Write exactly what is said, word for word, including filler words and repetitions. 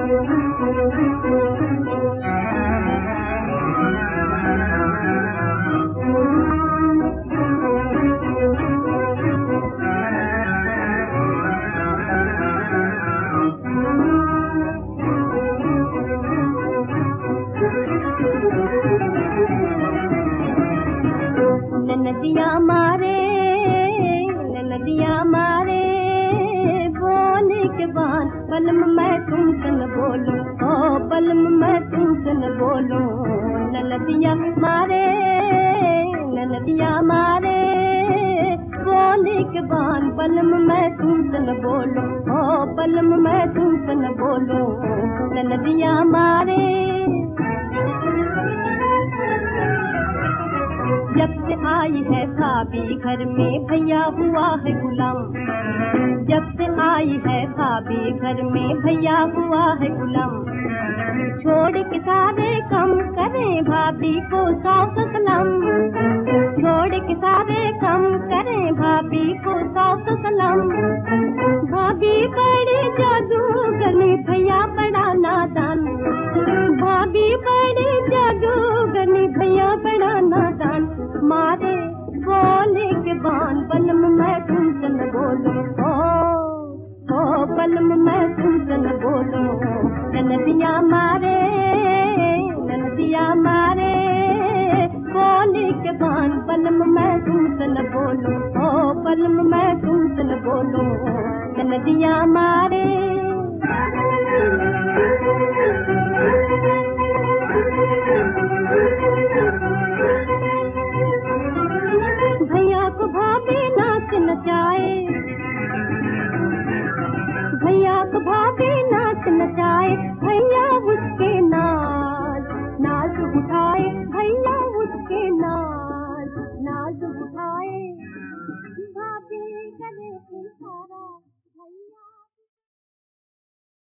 नदिया मारे नदिया मारे बोले के बाद बलम मैं तुमसे न बोलूं, ओ बलम मैं तुमसे न बोलूं। नदिया मारे नदिया मारे बोले के बाद बलम मैं तुमसे न बोलूं, ओ बलम मैं तुमसे न बोलूं। नदिया मारे जब से आई है भाभी घर में भैया हुआ है गुलाम, जब से आई है भाभी घर में भैया हुआ है गुलाम। छोड़ के सारे कम करें भाभी को सौ सलाम, छोड़ के सारे कम करें भाभी को सौ सलाम। भाभी बड़े जादूगरनी भैया बड़ा नादान, भाभी बड़े जादूगरनी भैया बड़ा नादान। मारे बोले के बान बलम मैं तुमसे न बोलूं, ओ ओ बलम मैं तुमसे न बोलूं। नदिया मारे नदिया मारे बोले के बान बलम मैं तुमसे न बोलूं, ओ बलम मैं तुमसे न बोलूं। नदिया मारे भैया को भाभी नाच नचाए, भैया को भाभी नाच नचाए, भैया उसके नाच नाच उठाए।